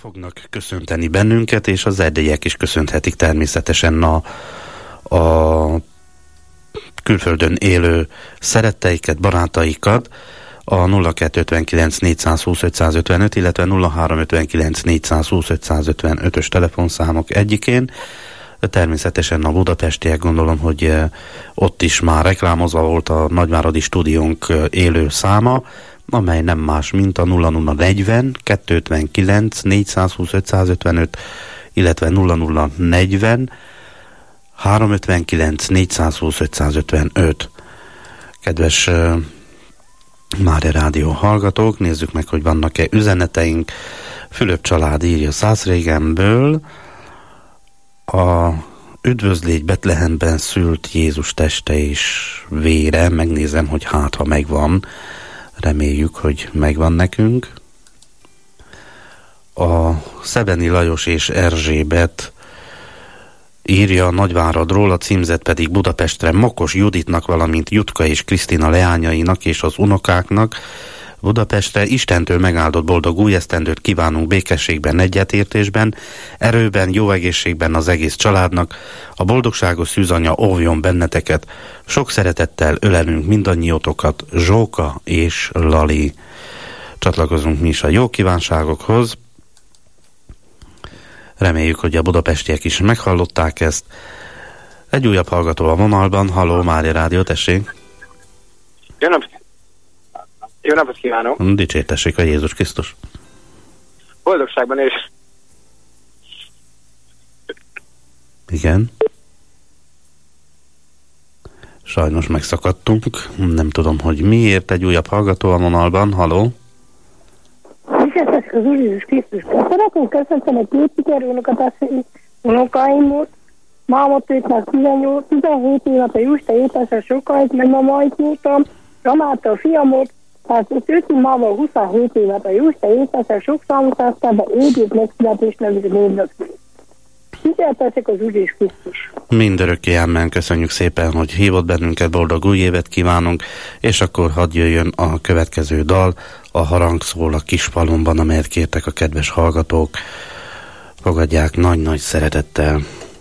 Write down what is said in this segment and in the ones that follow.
fognak köszönteni bennünket, és az erdélyiek is köszönhetik természetesen a külföldön élő szeretteiket, barátaikat a 0259 420 555, illetve 0359 420 555-ös telefonszámok egyikén. Természetesen a budapestiek, gondolom, hogy ott is már reklámozva volt a Nagyváradi stúdiónk élő száma, amely nem más, mint a 0040 259 420 555, illetve 0040 359 420 555. Kedves Mária Rádió hallgatók, nézzük meg, hogy vannak-e üzeneteink. Fülöp család írja Szászrégenből: a üdvözlégy Betlehemben szült Jézus teste és vére, megnézem, hogy hát, ha megvan, reméljük, hogy megvan nekünk. A Szebeni Lajos és Erzsébet írja Nagyváradról, a címzet pedig Budapestre Mokos Juditnak, valamint Jutka és Krisztina leányainak és az unokáknak. Budapestre Istentől megáldott boldog új esztendőt kívánunk békességben, egyetértésben, erőben, jó egészségben az egész családnak. A boldogságos szűzanya óvjon benneteket. Sok szeretettel ölelünk mindannyiótokat, Zsóka és Lali. Csatlakozunk mi is a jó kívánságokhoz. Reméljük, hogy a budapestiek is meghallották ezt. Egy újabb hallgató a vonalban. Halló, Mária Rádió, tessék! Jó napot kívánok! Dicsértessék a Jézus Krisztus! Boldogságban és... Igen. Sajnos megszakadtunk. Nem tudom, hogy miért. Egy újabb hallgató a vonalban. Halló! Dicsértessék az Úr Jézus Krisztus! Szeretném köszönteni a képviselőnöket, unokáimot. Mámotőknek 17 évet a Justa étesre sokáig, meg ma majd múltam. Ramáta a fiamot, tehát 5 mával 27 évet a Justa étesre sok számúszásztában édjét megszületés nevű névnek. Dicsértessék az Úr Jézus Krisztus! Mindörökké amen, köszönjük szépen, hogy hívott bennünket, boldog új évet kívánunk, és akkor hadd jöjjön a következő dal, a Harang szól a Kispalonban, amelyet kértek a kedves hallgatók. Fogadják nagy-nagy szeretettel.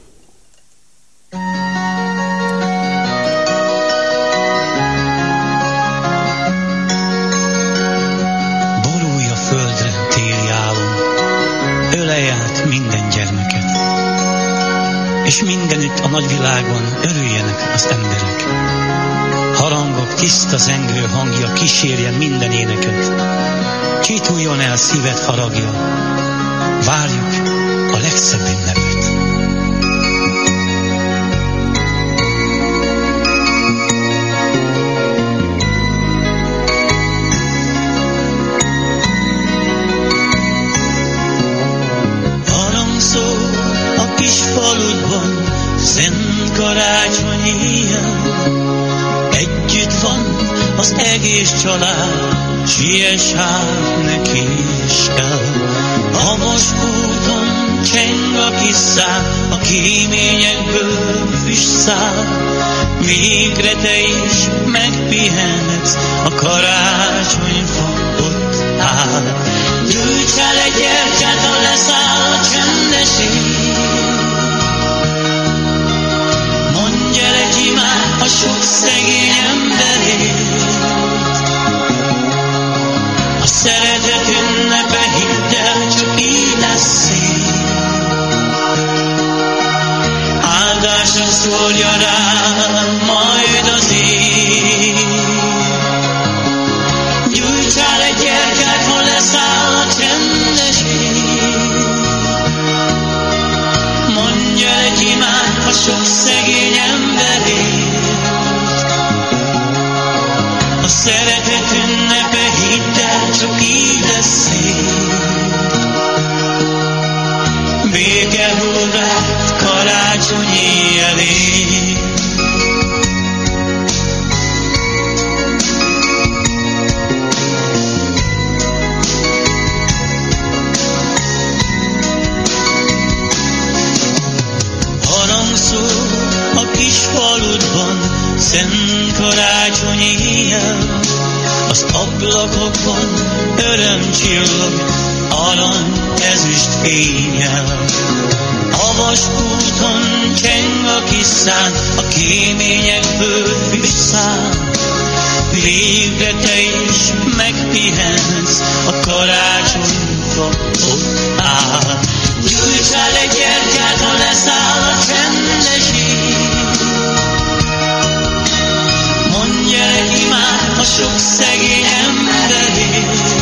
Borulj a földre, téli álom, ölelj át minden gyermeket, és mindenütt a nagyvilágon örüljenek az emberek. Harangok, tiszta zengő hangja kísérjen minden éneket. Csituljon el szíved haragja, várjuk a legszebb ünnepet. Harang szól a kis faludban, szent karácsonyi éjjel. Együtt van az egész család, siess hát, ne késd el. A mosbúton cseng a kis szál, a kéményekből füstszál. Végre te is megpihenhetsz, a karácsonyfa ott áll. Gyújts el egy gyertyát, ha leszáll a csendes ég. Mondj el egy imát a sok szegény emberért. A szeretet ünnepe, hidd el, csak így lesz szép. Áldásra szórja rád majd az ég. Gyújts el egy gyertyát, ha leszáll a csendes ég. Mondj el egy imát a sok szegény emberért. A szeretet ünnepe, hidd el, csak így lesz szép. Béke hull rád karácsonyi elé. Harang szól a kis faludban, szent karácsonyi éjjel. Az ablakokban öröm csillog, arany ezüst fénnyel. A vasúton cseng a kis szán, a kéményekből visszám. Végre te is megpihensz, a karácsonyfa ott áll. Gyújtsál egy gyertyát, ha leszáll a csendes ég. Mondj el egy imát a sok szegény emberért.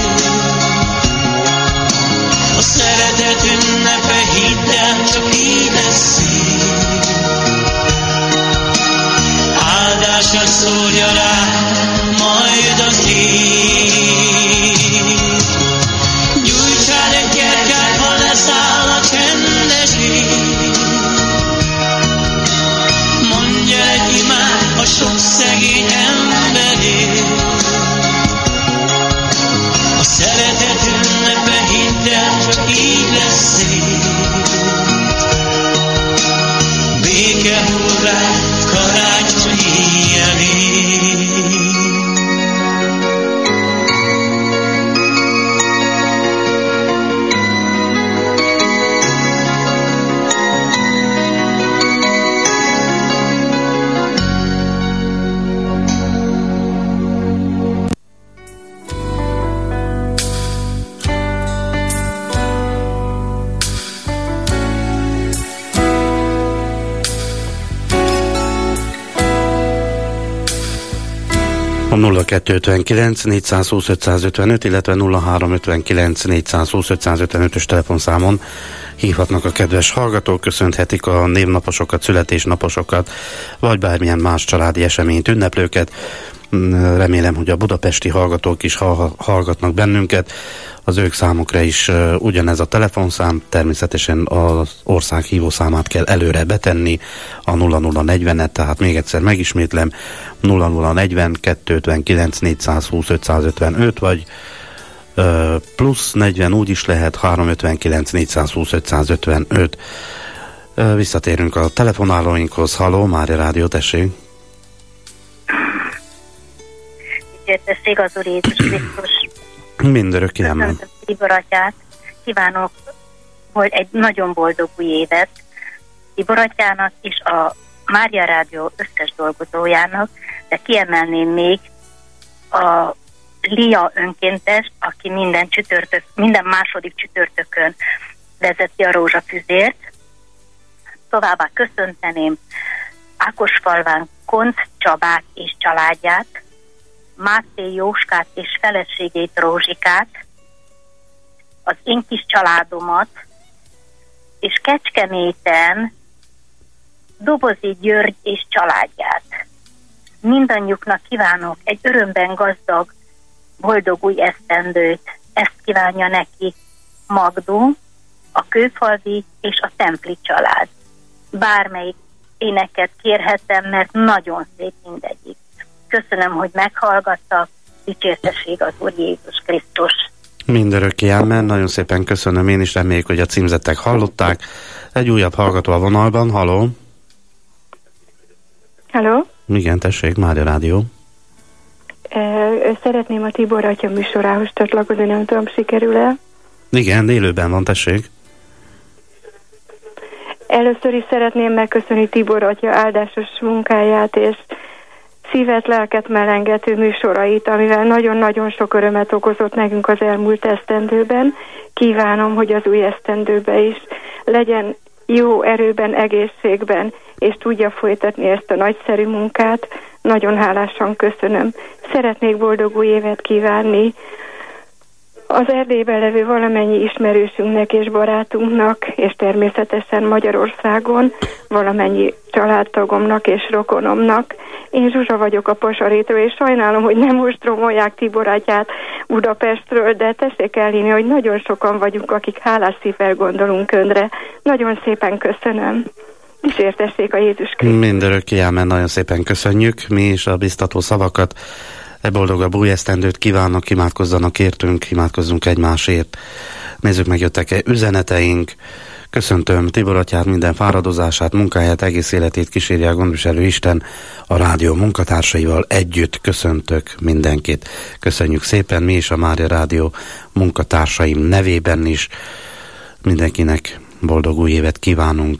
A szeretet ünnepe, hidd el, csak így lesz szép. Áldását szórja rá majd az ég. Gyújtsál egy gyertyát, ha leszáll a csendes ég. Mondj el egy imát a sok szegény emberért. A szeretet ünnepe, hidd el, csak így lesz szép. Béke hurrá, karácsonyi jelé. A 0259 420 555, illetve 0359 420 555-ös telefonszámon hívhatnak a kedves hallgatók, köszönhetik a névnaposokat, születésnaposokat, vagy bármilyen más családi eseményt, ünneplőket. Remélem, hogy a budapesti hallgatók is hallgatnak bennünket. Az ők számukra is ugyanez a telefonszám, természetesen az ország hívószámát kell előre betenni, a 0040-et, tehát még egyszer megismétlem, 0040 259 420 555, vagy plusz 40 úgy is lehet, 359 420 555. Visszatérünk a telefonálóinkhoz. Halló, Mária Rádió, tessék! Dicsértessék az Úr Jézus Krisztus! Mindörökké amen. Köszöntöm Tibor atyát, kívánok, hogy egy nagyon boldog új évet Tibor atyának és a Mária Rádió összes dolgozójának, de kiemelném még a Lia önkéntes, aki minden második csütörtökön vezeti a rózsafüzért. Továbbá köszönteném Ákosfalván Koncz Csabát és családját, Máté Jóskát és feleségét, Rózsikát, az én kis családomat, és Kecskeméten Dobozi György és családját. Mindannyiuknak kívánok egy örömben gazdag, boldog új esztendőt. Ezt kívánja neki Magdó, a Kőfalvi és a Templi család. Bármelyik éneket kérhetem, mert nagyon szép mindegyik. Köszönöm, hogy meghallgattak. Dicsértessék az Úr Jézus Krisztus! Mindörökké amen. Nagyon szépen köszönöm én is, reméljük, hogy a címzettek hallották. Egy újabb hallgató a vonalban. Halló! Halló! Igen, tessék, Mária Rádió. Szeretném a Tibor atya műsorához csatlakozni, nem tudom, sikerül-e? Igen, élőben van, tessék. Először is szeretném megköszönni Tibor atya áldásos munkáját és szívet, lelket melengető műsorait, amivel nagyon-nagyon sok örömet okozott nekünk az elmúlt esztendőben. Kívánom, hogy az új esztendőben is legyen jó erőben, egészségben, és tudja folytatni ezt a nagyszerű munkát. Nagyon hálásan köszönöm. Szeretnék boldog új évet kívánni az Erdélyben levő valamennyi ismerősünknek és barátunknak, és természetesen Magyarországon valamennyi családtagomnak és rokonomnak. Én Zsuzsa vagyok a Pasarétről, és sajnálom, hogy nem most romolják Tibor atyát Budapestről, de tessék elhinni, hogy nagyon sokan vagyunk, akik hálás szívvel gondolunk önre. Nagyon szépen köszönöm. Dicsértessék a Jézus Krisztus! Mindörökké amen, nagyon szépen köszönjük mi is a biztató szavakat. Boldogabb új esztendőt kívánok, imádkozzanak értünk, imádkozzunk egymásért. Nézzük meg, jöttek-e üzeneteink. Köszöntöm Tibor atyát, minden fáradozását, munkáját, egész életét kísérje a gondviselő Isten, a rádió munkatársaival együtt köszöntök mindenkit. Köszönjük szépen, mi is a Mária Rádió munkatársaim nevében is. Mindenkinek boldog új évet kívánunk.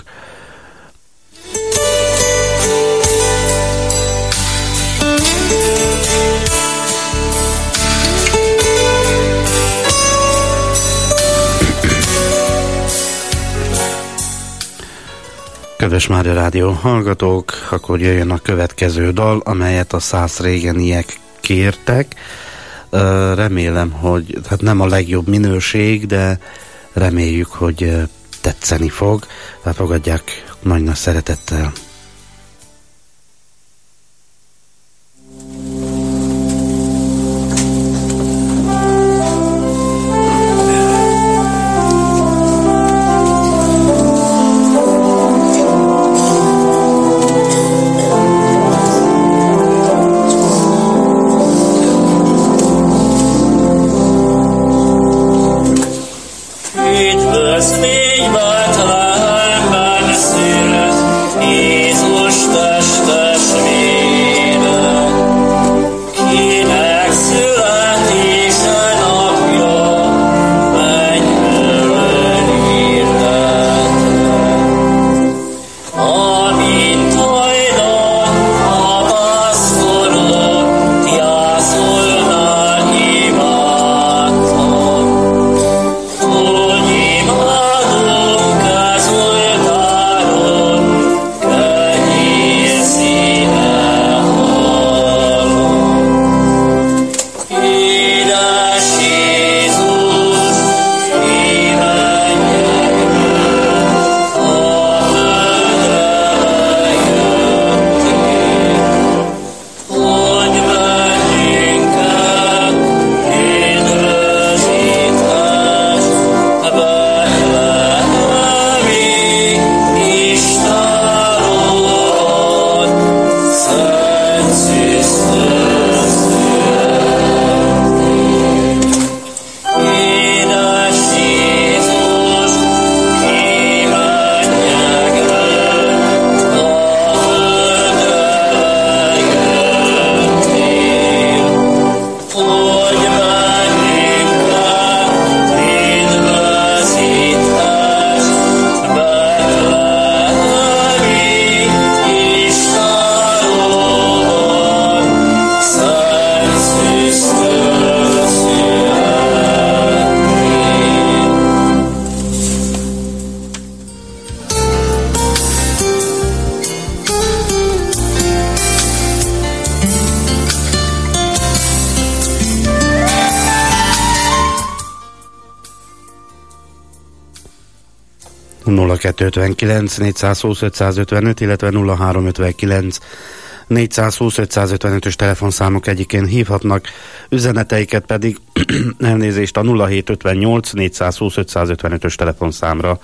Kedves Mária Rádió hallgatók, akkor jöjjön a következő dal, amelyet a szász régeniek kértek. Remélem, hogy hát nem a legjobb minőség, de reméljük, hogy tetszeni fog. Fogadják nagy szeretettel. ...0259 420 555, illetve 0359 420 555-ös telefonszámok egyikén hívhatnak, üzeneteiket pedig elnézést a 0758 420 555-ös telefonszámra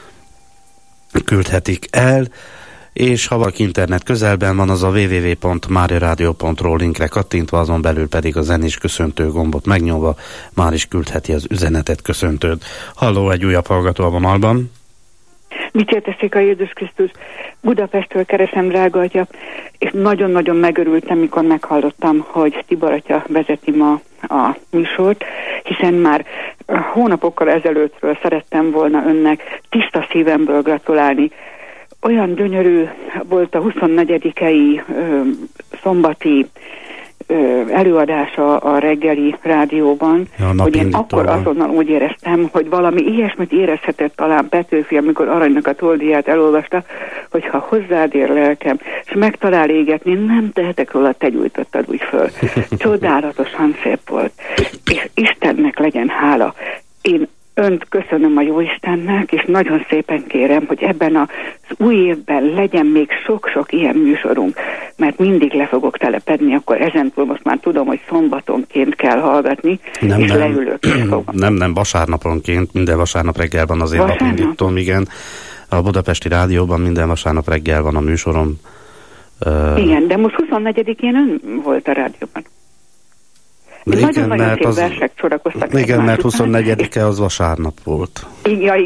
küldhetik el, és ha valaki internet közelben van, az a www.mariaradio.ru linkre kattintva, azon belül pedig a zenés köszöntő gombot megnyomva már is küldheti az üzenetet, köszöntőd. Halló, egy újabb hallgató a vonalban. Dicsértessék a Jézus Krisztus. Budapestről keresem, drága atya, és nagyon-nagyon megörültem, mikor meghallottam, hogy Tibor atya vezeti ma a műsort, hiszen már hónapokkal ezelőttről szerettem volna önnek tiszta szívemből gratulálni. Olyan gyönyörű volt a 24-i szombati előadása a reggeli rádióban, hogy én akkor azonnal úgy éreztem, hogy valami ilyesmit érezhetett talán Petőfi, amikor Aranynak a Toldiját elolvasta, hogyha hozzád ér lelkem, és megtalál égetni, nem tehetek róla, te gyújtottad úgy föl. Csodálatosan szép volt. És Istennek legyen hála. Én önt köszönöm a Jóistennek, és nagyon szépen kérem, hogy ebben az új évben legyen még sok-sok ilyen műsorunk, mert mindig le fogok telepedni, akkor ezentúl most már tudom, hogy szombatonként kell hallgatni, és leülök. Nem, vasárnaponként, minden vasárnap reggel van az én napindítom, igen. A Budapesti Rádióban minden vasárnap reggel van a műsorom. Igen, de most 24-én ön volt a rádióban. Nagyon-nagyon szép versek sorakoztak. Igen, mert 24-e az vasárnap volt. Igen,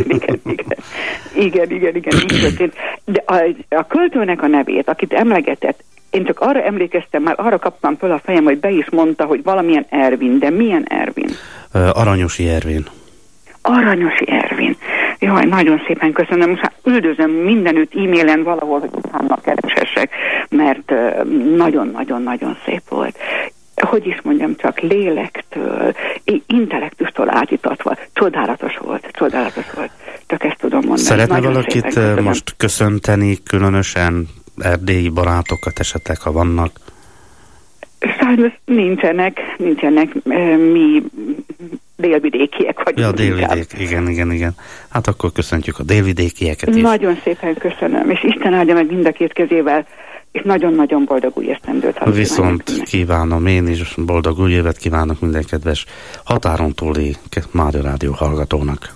így történt. De a költőnek a nevét, akit emlegetett, én csak arra emlékeztem, már arra kaptam föl a fejem, hogy be is mondta, hogy valamilyen Ervin, de milyen Ervin? Aranyosi Ervin. Aranyosi Ervin. Jaj, nagyon szépen köszönöm. Most üldözöm mindenütt e-mailen valahol, hogy utána keresessek, mert nagyon-nagyon-nagyon szép volt. Hogy is mondjam, csak lélektől, intellektustól átítatva. Csodálatos volt. Csak ezt tudom mondani. Szeretne valakit most köszönteni, különösen erdélyi barátokat esetleg, ha vannak? Sajnos nincsenek, mi délvidékiek vagyunk. Ja, délvidék, igen. Hát akkor köszöntjük a délvidékieket is. Nagyon szépen köszönöm, és Isten áldja meg mind a két kezével, és nagyon-nagyon boldog új esztendőt. Viszont kívánom én is, boldog új évet kívánok minden kedves határon túli Mária Rádió hallgatónak.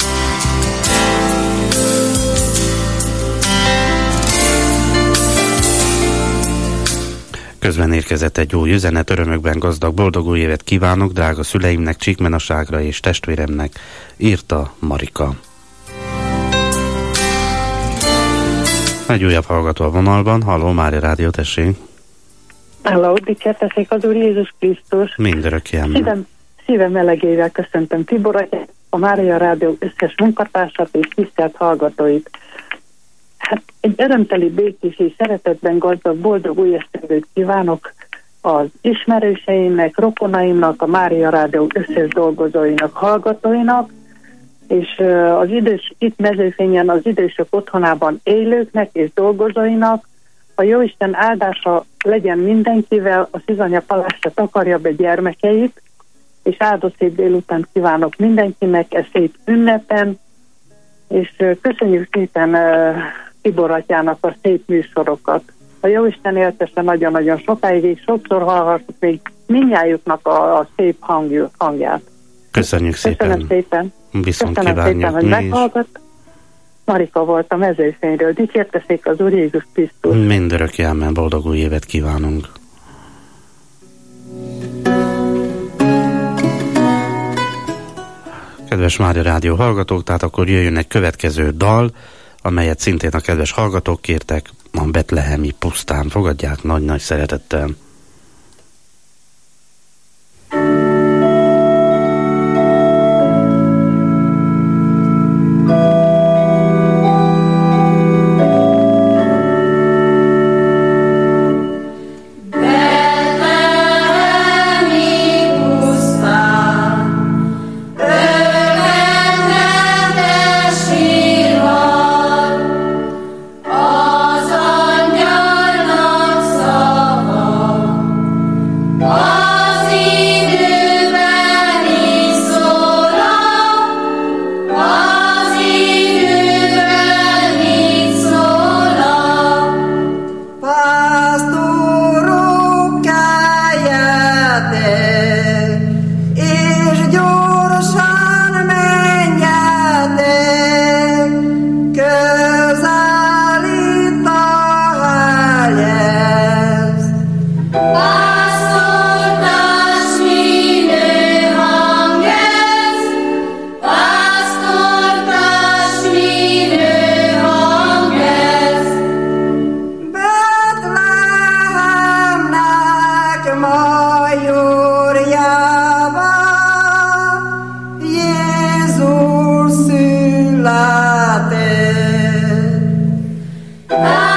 Közben érkezett egy új üzenet, örömökben gazdag, boldog új évet kívánok drága szüleimnek, Csíkmenaságra és testvéremnek, írta Marika. Egy újabb hallgató a vonalban. Halló, Mária Rádió, tessék. Halló, dicsértessék az Úr Jézus Krisztus. Mindörökképpen. Szívem melegével köszöntöm Tiborat, a Mária Rádió összes munkatársat és tisztelt hallgatóit. Hát egy örömteli, békés és szeretetben gazdag, boldog új esztendőt kívánok az ismerőseimnek, rokonaimnak, a Mária Rádió összes dolgozóinak, hallgatóinak, és az itt Mezőfényen az idősök otthonában élőknek és dolgozóinak. A Jóisten áldása legyen mindenkivel, a Szizanya Palástja takarja be gyermekeit, és áldott szép délután kívánok mindenkinek, ez szép ünnepen, és köszönjük szépen Tibor atyának a szép műsorokat. A Jóisten éltesse nagyon-nagyon sokáig, és sokszor hallhassuk még mindnyájuknak a szép hangját. Köszönjük szépen. Köszönöm szépen. Viszont köszönöm kívánjuk szépen, hogy meghallgat. Marika volt a Mezőfényről. Dicsértessék az Úr Jézus Krisztus. Mindörökké ámen, boldog új évet kívánunk. Kedves Mária Rádió hallgatók, tehát akkor jöjjön egy következő dal, amelyet szintén a kedves hallgatók kértek, a Betlehemi pusztán. Fogadják nagy-nagy szeretettel. Ah!